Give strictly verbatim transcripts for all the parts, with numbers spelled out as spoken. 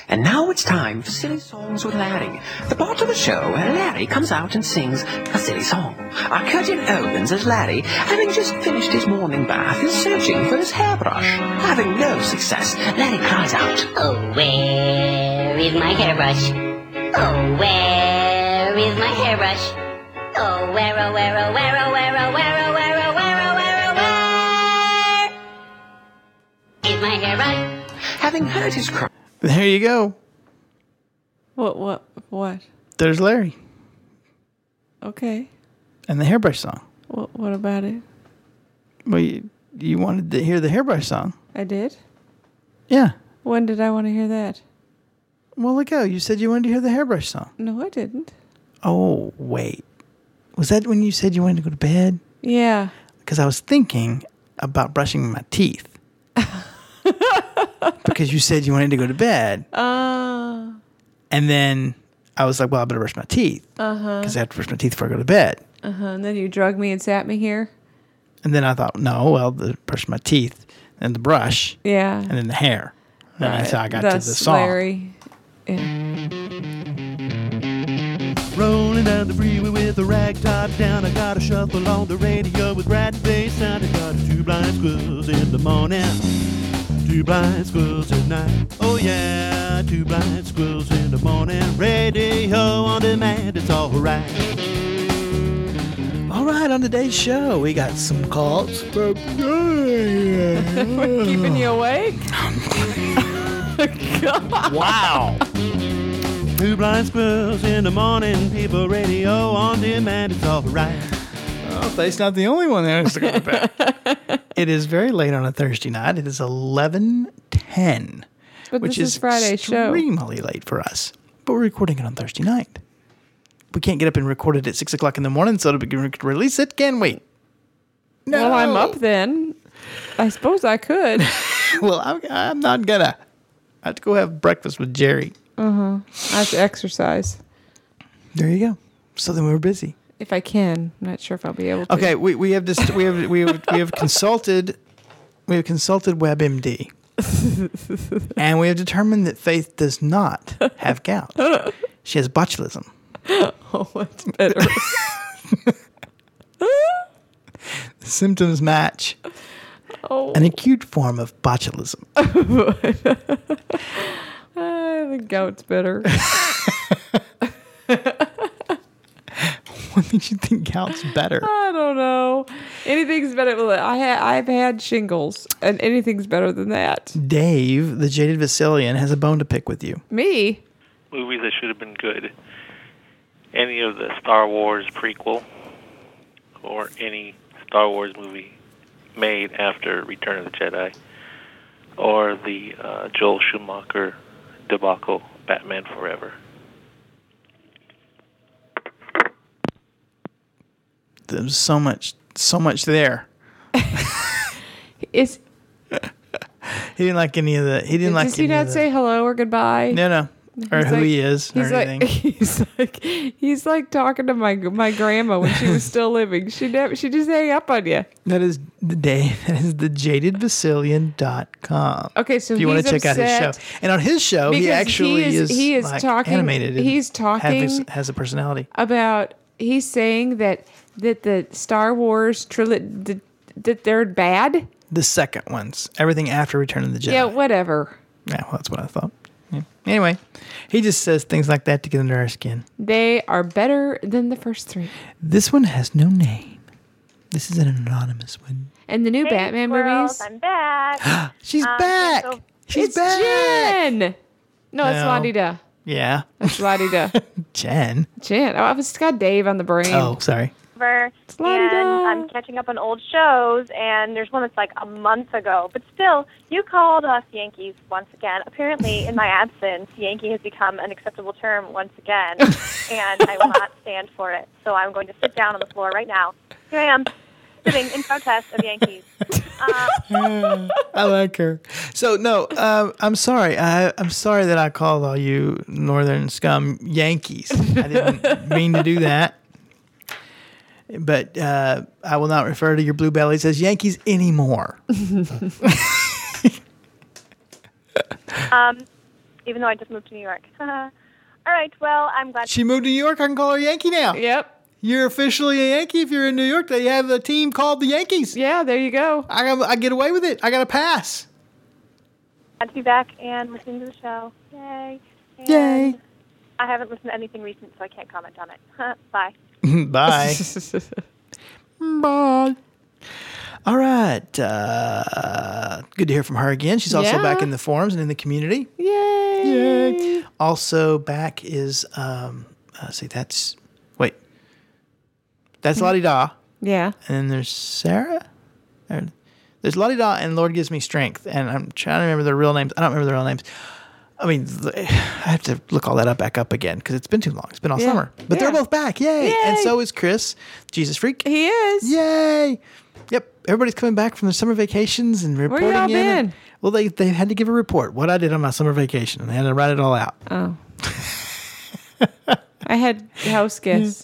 And now it's time for Silly Songs with Larry, the part of the show where Larry comes out and sings a silly song. Our curtain opens as Larry, having just finished his morning bath, is searching for his hairbrush. Having no success, Larry cries out, "Oh, where is my hairbrush? Oh, where is my hairbrush? Oh, where, oh, where, oh, where, oh, where, oh, where, oh, where, oh, where, oh, where, oh, where is my hairbrush?" Having heard his cry... There you go. What, what, what? There's Larry. Okay. And the hairbrush song. What, what about it? Well, you, you wanted to hear the hairbrush song. I did? Yeah. When did I want to hear that? Well, look out. You said you wanted to hear the hairbrush song. No, I didn't. Oh, wait. Was that when you said you wanted to go to bed? Yeah. Because I was thinking about brushing my teeth. Because you said you wanted to go to bed. Uh. And then I was like, well, I better brush my teeth. Uh-huh. Because I have to brush my teeth before I go to bed. Uh-huh. And then you drugged me and sat me here? And then I thought, no, well, the brush my teeth, and the brush. Yeah. And then the hair. And right. that's how I got That's to the song. Larry. Yeah. Rolling down the freeway with a rag top down. I got a shuffle on the radio with rat bass sound. I got two blind squirrels in the morning, two blind squirrels at night. Oh yeah, two blind squirrels in the morning. Radio on demand, it's all right. All right, on today's show, we got some calls from... We're keeping you awake? God. Wow. Two blind squirrels in the morning, people, radio on demand, it's all right. Oh, Faye's not the only one that has to go to bed. It is very late on a Thursday night. It is eleven ten, But which this is, is Friday's show. extremely late for us. But we're recording it on Thursday night. We can't get up and record it at six o'clock in the morning, so we can release it, can we? No. Well, I'm up then. I suppose I could. Well, I'm, I'm not gonna. I have to go have breakfast with Jerry. Uh-huh. I have to exercise. There you go. So then we were busy. If I can. I'm not sure if I'll be able to. Okay, we, we have just we have we have, we have consulted we have consulted WebMD. And we have determined that Faith does not have gout. She has botulism. Oh, what's better? The symptoms match Oh. an acute form of botulism. I think gout's better. What makes you think gout's better? I don't know. Anything's better. I ha- I've had shingles, and anything's better than that. Dave, the jaded Vasilian, has a bone to pick with you. Me? Movies that should have been good. Any of the Star Wars prequel or any Star Wars movie made after Return of the Jedi or the uh, Joel Schumacher debacle, Batman Forever. There's so much, so much there. Is He didn't like any of the. He didn't like. Does he any not of the, say hello or goodbye? No, no, or He's who like- he is, or He's anything. like, he's like, he's like talking to my my grandma when she was still living. She never, she just hang up on you. That is the day. That is the jaded vasilian dot com. Okay, so if you want he's to check out his upset show, and on his show, he because actually he is- is he is like talking- animated. and he's have talking- his- has a personality. About he's saying that that the Star Wars trilogy that, that they're bad. The second ones, everything after Return of the Jedi. Yeah, whatever. Yeah, well, that's what I thought. Yeah. Anyway, he just says things like that to get under our skin. They are better than the first three. This one has no name. This is an anonymous one. And the new Hey, Batman squirrels, movies. I'm back. She's Um, back. so- She's it's back. Jen. No, it's No. La-di-da. Yeah, It's La-di-da. Jen. Jen. Oh, I've just got Dave on the brain. Oh, sorry. Over, La-di-da. and I'm catching up on old shows, and there's one that's like a month ago. But still, you called us Yankees once again. Apparently, in my absence, Yankee has become an acceptable term once again, and I will not stand for it. So I'm going to sit down on the floor right now. Here I am, sitting in protest of Yankees. Uh, I like her. So no, uh, I'm sorry. I, I'm sorry that I called all you Northern scum Yankees. I didn't mean to do that. But uh, I will not refer to your blue bellies as Yankees anymore. um, even though I just moved to New York. All right, well, I'm glad. She moved to New York. I can call her Yankee now. Yep. You're officially a Yankee if you're in New York. They have a team called the Yankees. Yeah, there you go. I, I get away with it. I got a pass. Glad to be back and listening to the show. Yay. And Yay. I haven't listened to anything recent, so I can't comment on it. Bye. Bye. Bye. All right. Uh, good to hear from her again. She's also Yeah. back in the forums and in the community. Yay. Yay. Also back is, um, uh, see, that's, wait. That's Lottie Da. Yeah. And then there's Sarah. Or- There's Lottie Da and Lord Gives Me Strength. And I'm trying to remember their real names. I don't remember their real names. I mean, th- I have to look all that up back up again because it's been too long. It's been all Yeah. summer. But they're Yeah. both back. Yay. Yay. And so is Chris, Jesus Freak. He is. Yay. Yep. Everybody's coming back from their summer vacations and reporting y'all in. been? Well, they, they had to give a report what I did on my summer vacation. And they had to write it all out. Oh. I had house guests.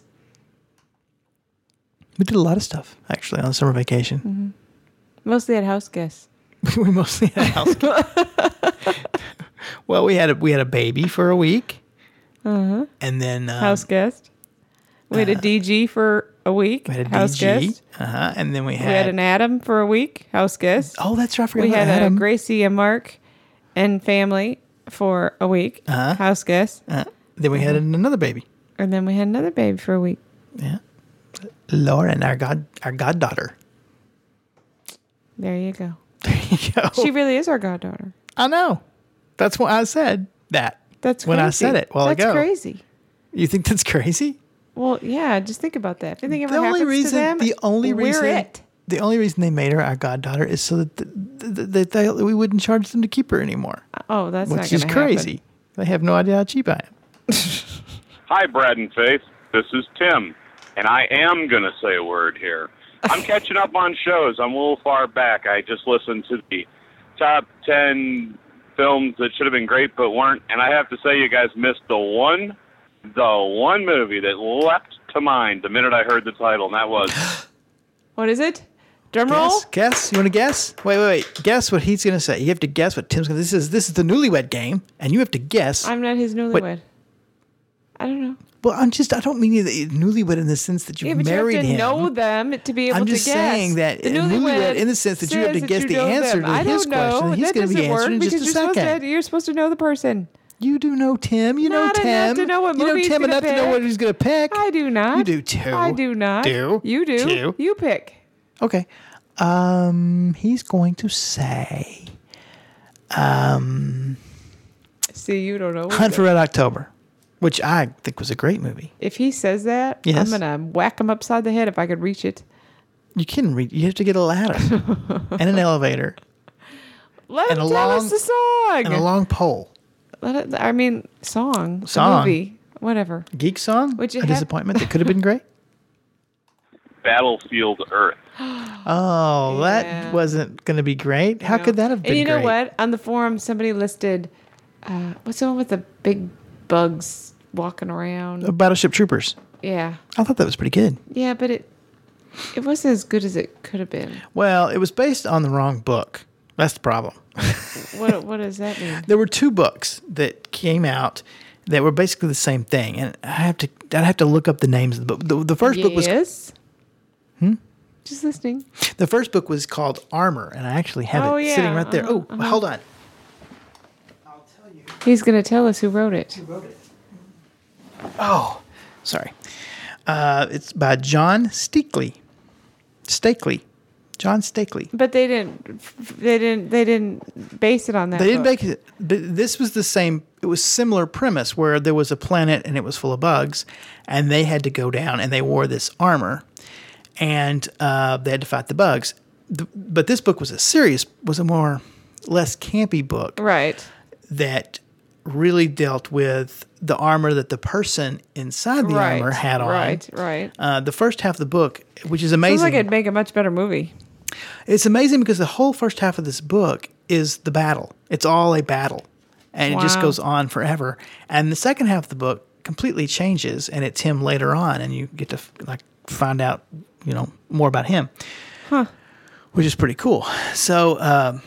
We did a lot of stuff, actually, on summer vacation. Mm-hmm. Mostly had house guests. we mostly had house Well, we had a, we had a baby for a week. Uh-huh. And then... Um, House guest. We had a D G for a week. We had a house D G. guest. Uh-huh. And then we had... We had an Adam for a week. House guest. Oh, that's right. I forgot We about had Adam. a Gracie and Mark and family for a week. Uh-huh. House guest. Uh, then we had another baby. And then we had another baby for a week. Yeah. Lauren, our god, our goddaughter. There you go. There you go. She really is our goddaughter. I know. That's why I said that. That's when crazy. I said it a while That's ago. crazy. You think that's crazy? Well, yeah, just think about that. If anything ever The happens only reason, to them, the only we're reason, it. the only reason they made her our goddaughter is so that, the, the, the, they, we wouldn't charge them to keep her anymore. Oh, that's not which going is to crazy. They have no idea how cheap I am. Hi, Brad and Faith. This is Tim, and I am going to say a word here. I'm catching up on shows. I'm a little far back. I just listened to the top ten films that should have been great but weren't, and I have to say you guys missed the one, the one movie that leapt to mind the minute I heard the title, and that was... What is it? Drum roll? Guess, guess. You want to guess? Wait, wait, wait. Guess what he's going to say. You have to guess what Tim's going to. This is this is the newlywed game, and you have to guess. I'm not his newlywed. I don't know. Well, I'm just. I don't mean you the newlywed in the sense that you've Yeah, but you have married to him. know them to be able I'm to just guess. saying that The newlywed in the sense that you have says to guess you the know answer them. to I his don't know. question. He's That going to be doesn't work answered in because just a you're supposed second. to, you're supposed to know the person. You do know Tim. You know Not Tim. enough to know what you know movie he's Tim gonna enough to know pick. what he's going to pick. I do not. You do too. I do not. Do. You do. Do. You pick. Okay. Um, he's going to say, um, See, you don't know. Hunt for Red October, which I think was a great movie. If he says that, Yes. I'm gonna whack him upside the head if I could reach it. You can read. You have to get a ladder and an elevator Let And him a tell long- us the song. and a long pole. Let it, I mean, song, the Song. movie, whatever. Geek song. Would you a have- disappointment that could have been great. Battlefield Earth. Oh, Yeah. that wasn't going to be great. How know. could that have been And you know great? what? On the forum, somebody listed, uh, what's the one with the big bugs walking around? Uh, Battleship Troopers. Yeah, I thought that was pretty good. yeah, but it it wasn't as good as it could have been. Well, it was based on the wrong book. That's the problem. What what does that mean? There were two books that came out that were basically the same thing, and I have to I'd have to look up the names of the book. The, the first book was Yes. Hmm. Just listening. the first book was called Armor, and I actually have Oh, it yeah, sitting right there. uh-huh, oh, hold on. He's gonna tell us who wrote it. Oh, sorry. Uh, it's by John Stakely. Stakely. John Stakely. But they didn't. They didn't. They didn't base it on that. They didn't book. make it. th- This was the same. It was similar premise where there was a planet and it was full of bugs, and they had to go down and they wore this armor, and uh, they had to fight the bugs. The, but this book was a serious, was a more less campy book Right. that really dealt with the armor that the person inside the right. armor had on. Right. Right. Uh, the first half of the book, which is amazing. Sounds like it'd make a much better movie. It's amazing because the whole first half of this book is the battle. It's all a battle. And it just Wow. goes on forever. And the second half of the book completely changes, and it's him later on, and you get to like find out, you know, more about him. Huh. Which is pretty cool. So, um,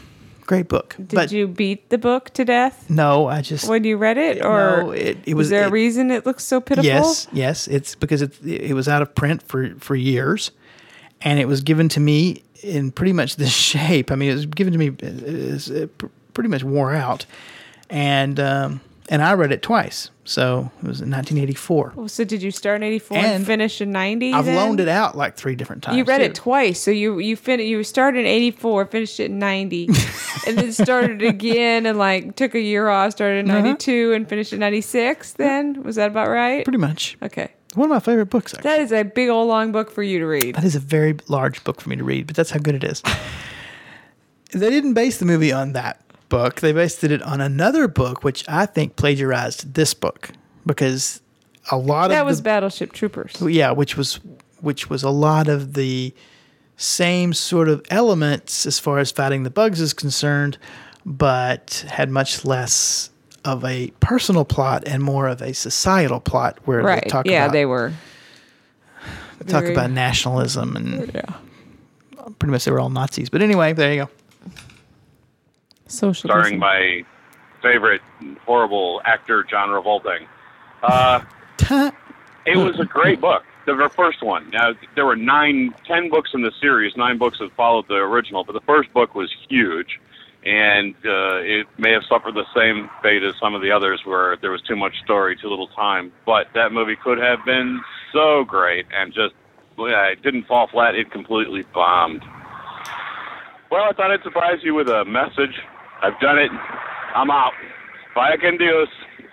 Great book. Did but you beat the book to death no, I just when you read it, or no, it, it was was there it, a reason it looks so pitiful? Yes, yes. It's because it it was out of print for for years, and it was given to me in pretty much this shape. I mean, it was given to me it was, it pretty much wore out, and um, and I read it twice. So it was in nineteen eighty-four. Oh, so did you start in eighty-four and, And finish in ninety? I've then? loaned it out like three different times. You read too. it twice, so you you fin- you started in eighty-four, finished it in ninety, and then started again and like took a year off, started in Uh-huh. ninety-two and finished in ninety-six. Then was that about right? Pretty much. Okay, One of my favorite books, actually. that is a big old long book for you to read. That is a very large book for me to read, but that's how good it is. They didn't base the movie on that book. They based it on another book, which I think plagiarized this book because a lot That of was the, Battleship Troopers. yeah, which was which was a lot of the same sort of elements as far as fighting the bugs is concerned, but had much less of a personal plot and more of a societal plot where Right? they talk Yeah, about they were. talk very- about nationalism and Yeah. pretty much they were all Nazis. But anyway, there you go. Socialism. Starring my favorite horrible actor, John Revolting. Uh, it was a great book. The ver- first one. Now, there were nine, ten books in the series. Nine books that followed the original, but the first book was huge, and uh, it may have suffered the same fate as some of the others, where there was too much story, too little time. But that movie could have been so great, and just yeah, it didn't fall flat. It completely bombed. Well, I thought I'd surprise you with a message. I've done it. I'm out. Vaya con Dios.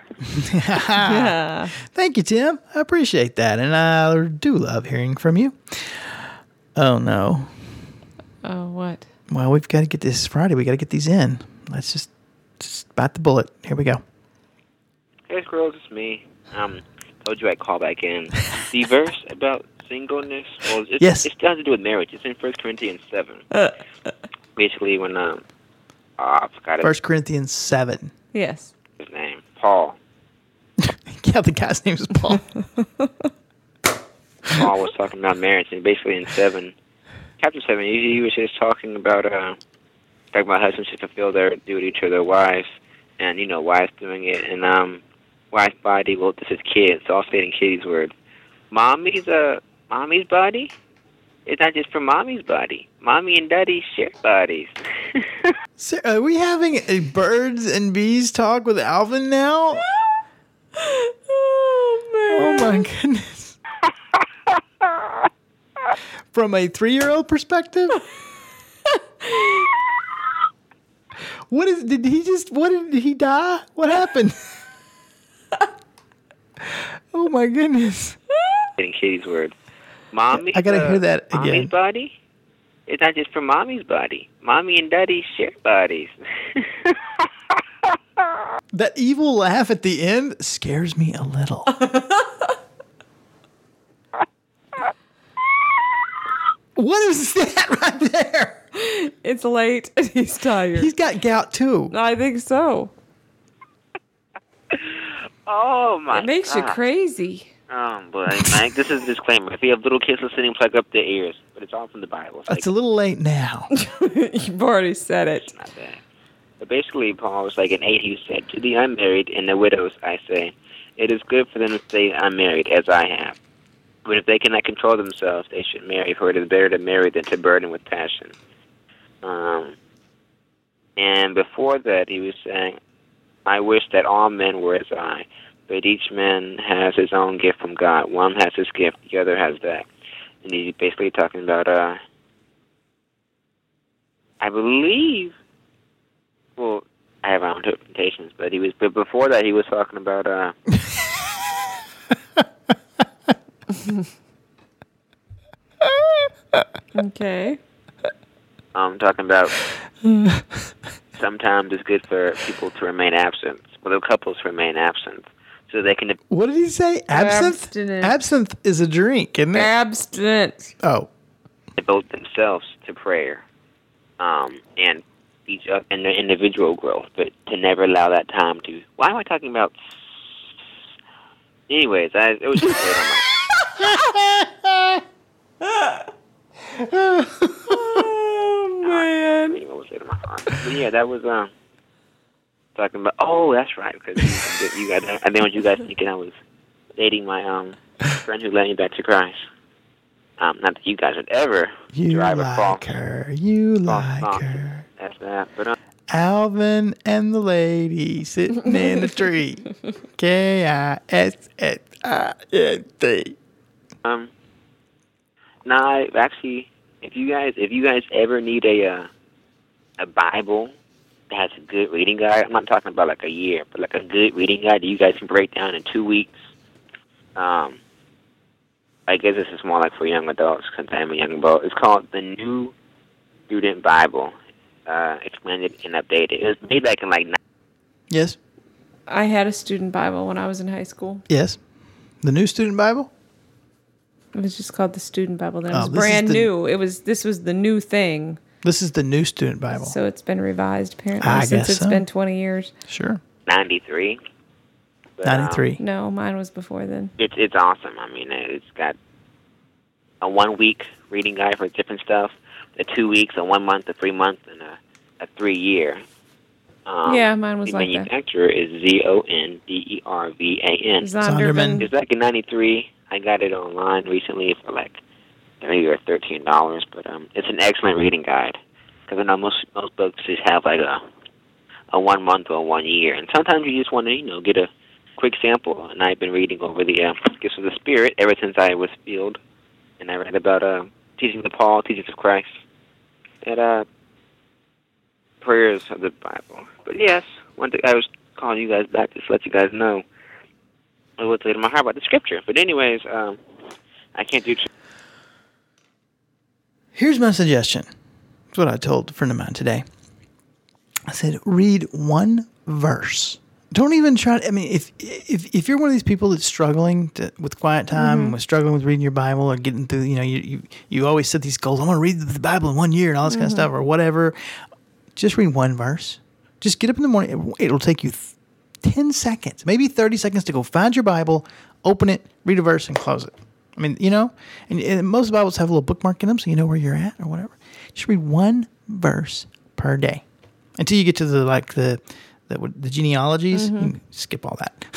Yeah. Thank you, Tim. I appreciate that, and I do love hearing from you. Oh no! Oh, what? Well, we've got to get this Friday. We got to get these in. Let's just just bite the bullet. Here we go. Hey, Squirrels, it's me. Um, told you I'd call back in. The verse about singleness, well, it's, Yes. it still has to do with marriage. It's in First Corinthians seven. Basically, when um, oh, I forgot First Corinthians seven. Yes. his name, Paul. Yeah, the guy's name is Paul. Paul was talking about marriage, and basically in seven, chapter seven, he, he was just talking about uh, talking about husbands should fulfill their duty to their wives, and you know, wives doing it, and um, wife's body. Well, this is kids. So I'll say it in Katie's words. Mommy's uh, mommy's body. It's not just for mommy's body. Mommy and daddy share bodies. So are we having a birds and bees talk with Alvin now? Oh Oh man. my goodness! From a three-year-old perspective. What is? Did he just? What did he die? What happened? Oh my goodness! In Katie's words. Mommy. I gotta uh, hear that Mommy's again. body. It's not just for mommy's body. Mommy and daddy share bodies. That evil laugh at the end scares me a little. What is that right there? It's late and he's tired. He's got gout too. I think so. Oh my! It makes you God. crazy. Oh boy, Mike. This is a disclaimer. If you have little kids listening, plug up their ears. But it's all from the Bible. It's, like, It's a little late now. You've already said it. not bad. But basically, Paul was like in eight. He said, "To the unmarried and the widows, I say, it is good for them to stay unmarried, as I have. But if they cannot control themselves, they should marry. For it is better to marry than to burden with passion." Um, and before that, he was saying, "I wish that all men were as I, but each man has his own gift from God. One has his gift, the other has that." And he's basically talking about, uh, I believe, well, I have my own interpretations, but he was, but before that, he was talking about, uh, Okay. I'm talking about sometimes it's good for people to remain absent, well, the couples to remain absent, so they can What did he say? Absinthe? Abstinent. Absinthe is a drink, isn't it? Abstinence. Oh. devote themselves to prayer, um, and each other and their individual growth, but to never allow that time to. Why am I talking about? Anyways, I, it was just great on my. Oh man. What was will say to my heart. But yeah, that was um talking about. Oh, that's right. Because you, you guys, I didn't want you guys thinking I was dating my um friend who led me back to Christ. Um, not that you guys would ever You drive a like false, her. You false like song. her. That's that. But um, Alvin and the lady sitting in the tree. K I S S I N T. um, no, I actually, if you guys, if you guys ever need a uh, a Bible that has a good reading guide, I'm not talking about like a year, but like a good reading guide that you guys can break down in two weeks. Um. I guess this is more like for young adults since I'm a young adult. It's called the New Student Bible, uh, expanded and updated. It was made back in like. Yes. I had a student Bible when I was in high school. Yes. The New Student Bible? It was just called the Student Bible. Then it Oh, was this is brand the- new. It was this was the new thing. This is the New Student Bible. So it's been revised apparently I since guess it's so. been twenty years. Sure. ninety-three. But, um, ninety-three. No, mine was before then. it's it's awesome. I mean, it's got a one week reading guide for different stuff, a two weeks, a one month, a three month, and a, a three year. Um, Yeah, mine was the like that. manufacturer is Z O N D E R V A N. Zondervan. It's back in ninety-three. I got it online recently for like maybe or thirteen dollars, but um, it's an excellent reading guide because I know most most books just have like a a one month or one year, and sometimes you just want to you know get a quick sample. And I've been reading over the uh, Gifts of the Spirit ever since I was filled, and I read about uh, teachings of Paul, teachings of Christ, and uh, prayers of the Bible. But yes, one thing I was calling you guys back just to let you guys know what's laid in my heart about the Scripture. But anyways, um, I can't do. Tr- Here's my suggestion. That's what I told a friend of mine today. I said, read one verse. Don't even try to, I mean, if if if you're one of these people that's struggling to, with quiet time, Mhm. and with struggling with reading your Bible or getting through, you know, you you, you always set these goals. I want to read the Bible in one year and all this kind of Mhm. stuff or whatever. Just read one verse. Just get up in the morning. It, it'll take you th- ten seconds, maybe thirty seconds to go find your Bible, open it, read a verse, and close it. I mean, you know, and, and most Bibles have a little bookmark in them so you know where you're at or whatever. Just read one verse per day until you get to the, like, the, the, the genealogies. Mhm. You can skip all that.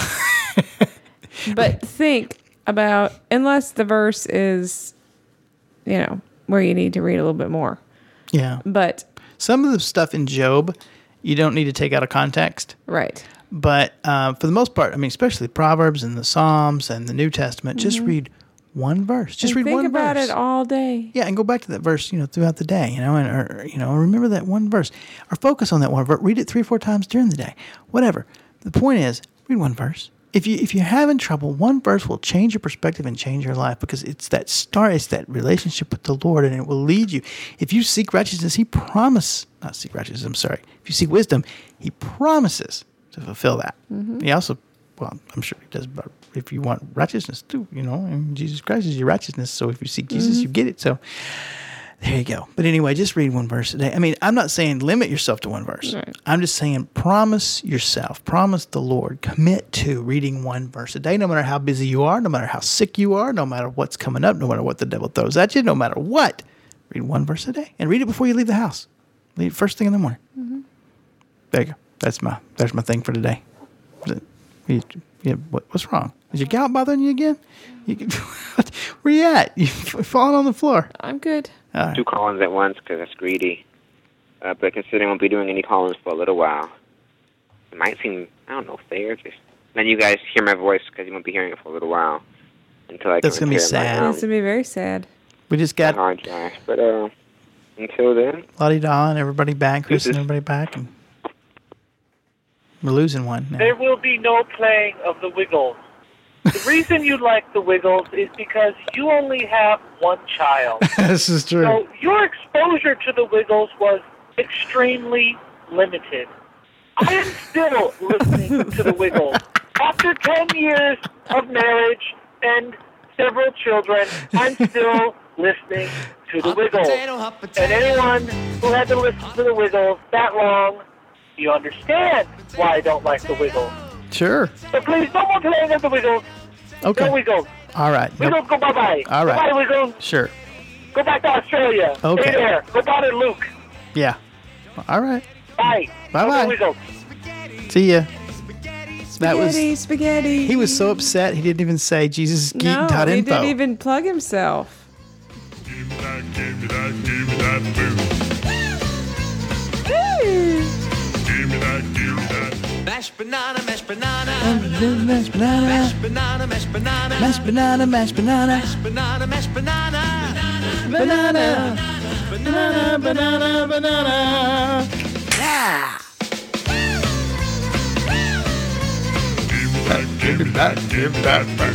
But think about, unless the verse is, you know, where you need to read a little bit more. Yeah. But some of the stuff in Job, you don't need to take out of context. Right. But uh, for the most part, I mean, especially the Proverbs and the Psalms and the New Testament, just Mhm. read one verse. Just and read think one about verse. it all day. Yeah, and go back to that verse, you know, throughout the day, you know, and or, you know, remember that one verse, or focus on that one verse. Read it three or four times during the day, whatever. The point is, read one verse. If you if you're having trouble, one verse will change your perspective and change your life because it's that start, it's that relationship with the Lord, and it will lead you. If you seek righteousness, He promises not seek righteousness. I'm sorry. If you seek wisdom, He promises to fulfill that. Mhm. He also, well, I'm sure He does, but if you want righteousness too, you know, and Jesus Christ is your righteousness. So if you seek Jesus, Mhm. you get it. So there you go. But anyway, just read one verse a day. I mean, I'm not saying limit yourself to one verse. Right. I'm just saying promise yourself, promise the Lord, commit to reading one verse a day, no matter how busy you are, no matter how sick you are, no matter what's coming up, no matter what the devil throws at you, no matter what. Read one verse a day and read it before you leave the house. Leave first thing in the morning. Mhm. There you go. That's my that's my thing for today. Is it- you- you- what, what's wrong? Is your gout bothering you again? You, where you at? You falling on the floor? I'm good. All right. Two call-ins at once because that's greedy. Uh, but considering I won't be doing any call-ins for a little while, it might seem, I don't know, fair. Just, then you guys hear my voice because you won't be hearing it for a little while until I That's can gonna be repair my, sad. um, It's going to be very sad. We just got hard drive. But uh, until then, Lottie Daw and everybody back, Chris This and is- everybody back, and we're losing one now. There will be no playing of the Wiggles. The reason you like the Wiggles is because you only have one child. This is true. So your exposure to the Wiggles was extremely limited. I am still listening to the Wiggles. After ten years of marriage and several children, I'm still listening to the Wiggles. And anyone who had to listen to the Wiggles that long, you understand why I don't like the Wiggles. Sure. So please, no more playing of the Wiggles. Okay. No Wiggles. All right. No- Wiggles, go bye-bye. All right. Goodbye, Wiggles. Sure. Go back to Australia. Okay. Stay there. Go bother Luke. Yeah. All right. Bye. Bye-bye. Go Wiggles. See ya. That Spaghetti, was. spaghetti. He was so upset he didn't even say Jesus Geek No, dot he info. didn't even plug himself. Give me that, give me that, give me that boo. Give me that, give me that. Mashed banana, mashed banana. Mashed banana. Mashed banana, mashed banana. Mashed banana, mashed banana. Mashed banana, mashed banana. Banana. Banana, banana, banana. Yeah. Give me that, give me that boo.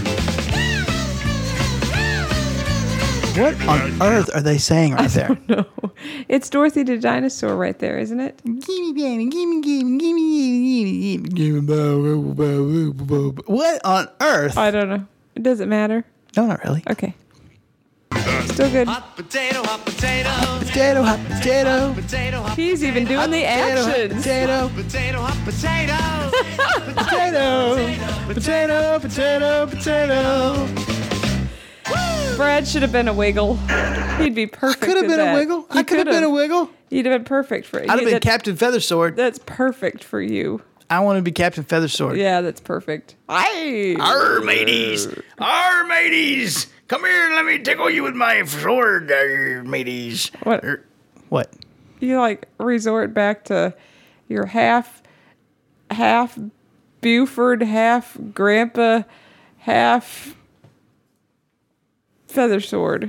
What on earth are they saying right there? No, it's Dorothy the dinosaur right there, isn't it? Gimme, gimme, gimme, gimme, gimme, gimme, gimme. What on earth? I don't know. It doesn't matter. No, not really. Okay. Still good. Hot potato, hot potato. Potato, hot potato. Potato, hot He's even doing the actions. Potato, potato, hot potato. potato, potato, potato, potato. Brad should have been a wiggle. He'd be perfect. Could have at been a that. wiggle. He I could have been a wiggle. He'd have been perfect for it. I'd have He- been that- Captain Feathersword. That's perfect for you. I want to be Captain Feathersword. Yeah, that's perfect. Aye. Arr, mateys. Arr, mateys. Come here and let me tickle you with my sword, arr, mateys. What? Er, What? You like resort back to your half, half Buford, half Grandpa, half Feathersword.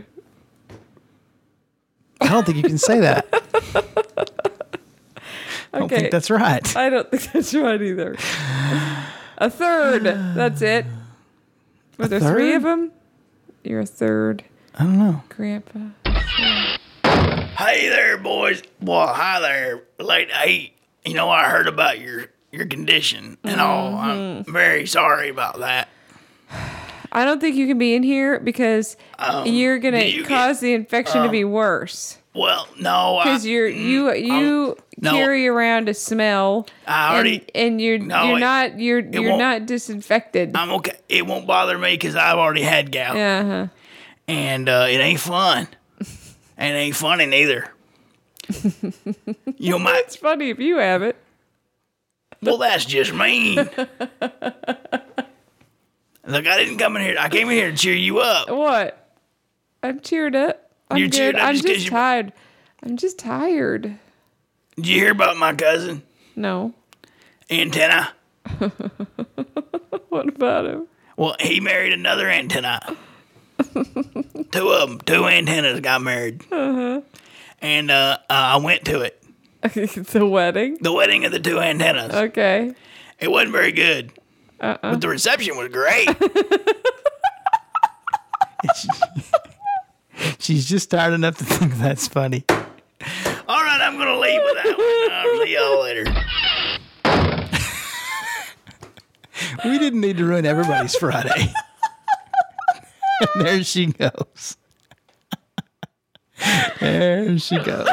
I don't think you can say that. I don't Okay. think that's right. I don't think that's right either. A third. That's it. Were there three third? of them? You're a third. I don't know. Grandpa. Hey there, boys. Well, hi there. Late, hey, you know, I heard about your your condition and all. I'm very sorry about that. I don't think you can be in here because Um, you're gonna do you cause the infection to uh, be worse. Well, no, I, Because you're you you no. carry around a smell, I already- and, and you're No, you're it- not you're you're won't- not disinfected. I'm okay. It won't bother me because I've already had gout, Uh-huh. and uh, it ain't fun. And it ain't funny neither. You might. It's funny if you have it. Well, that's just mean. Look, I didn't come in here. I came in here to cheer you up. What? I'm cheered up. I'm You're good. cheered up I'm just 'cause just you- tired. I'm just tired. Did you hear about my cousin? No. Antenna. What about him? Well, he married another antenna. Two of them, two antennas got married. Uh-huh. And uh, uh, I went to it. The wedding? The wedding of the two antennas. Okay. It wasn't very good. Uh-uh. But the reception was great. She's just tired enough to think that's funny. All right, I'm going to leave with that one. I'll see y'all later. We didn't need to ruin everybody's Friday. And there she goes. There she goes.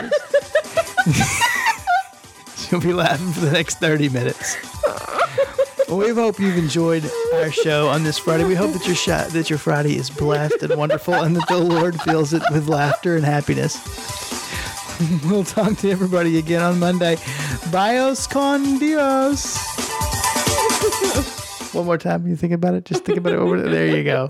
She'll be laughing for the next thirty minutes. Well, we hope you've enjoyed our show on this Friday. We hope that your sh- that your Friday is blessed and wonderful, and that the Lord fills it with laughter and happiness. We'll talk to everybody again on Monday. Bios con Dios. One more time. You think about it? Just think about it over there. There you go.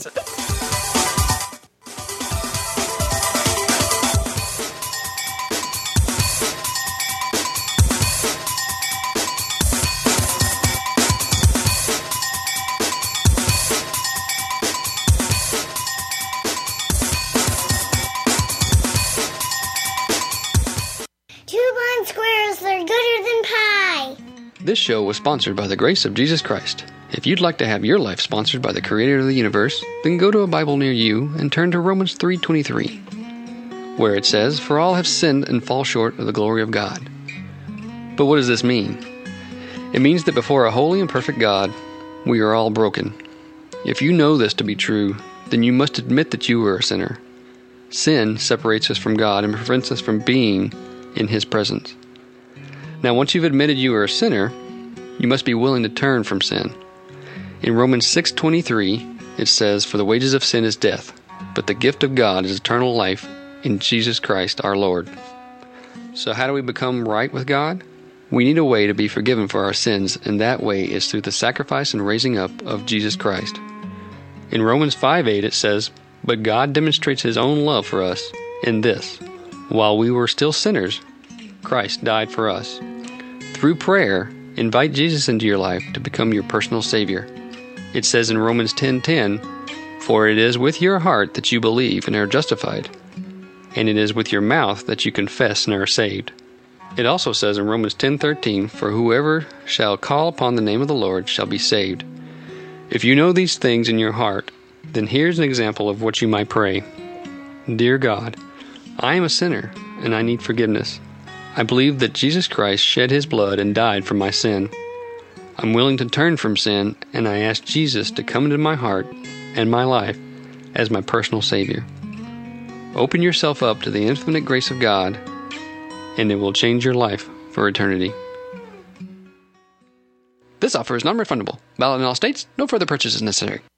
Two blind squirrels, they're gooder than pie. This show was sponsored by the grace of Jesus Christ. If you'd like to have your life sponsored by the Creator of the universe, then go to a Bible near you and turn to Romans three twenty-three, where it says, "For all have sinned and fall short of the glory of God." But what does this mean? It means that before a holy and perfect God, we are all broken. If you know this to be true, then you must admit that you are a sinner. Sin separates us from God and prevents us from being in His presence. Now, once you've admitted you are a sinner, you must be willing to turn from sin. In Romans six twenty-three, it says, "For the wages of sin is death, but the gift of God is eternal life in Jesus Christ our Lord." So how do we become right with God? We need a way to be forgiven for our sins, and that way is through the sacrifice and raising up of Jesus Christ. In Romans five eight it says, "But God demonstrates His own love for us in this: while we were still sinners, Christ died for us." Through prayer, invite Jesus into your life to become your personal Savior. It says in Romans ten ten, "For it is with your heart that you believe and are justified, and it is with your mouth that you confess and are saved." It also says in Romans ten thirteen, "For whoever shall call upon the name of the Lord shall be saved." If you know these things in your heart, then here's an example of what you might pray. Dear God, I am a sinner, and I need forgiveness. I believe that Jesus Christ shed His blood and died for my sin. I'm willing to turn from sin, and I ask Jesus to come into my heart and my life as my personal Savior. Open yourself up to the infinite grace of God, and it will change your life for eternity. This offer is non-refundable. Valid in all states. No further purchase is necessary.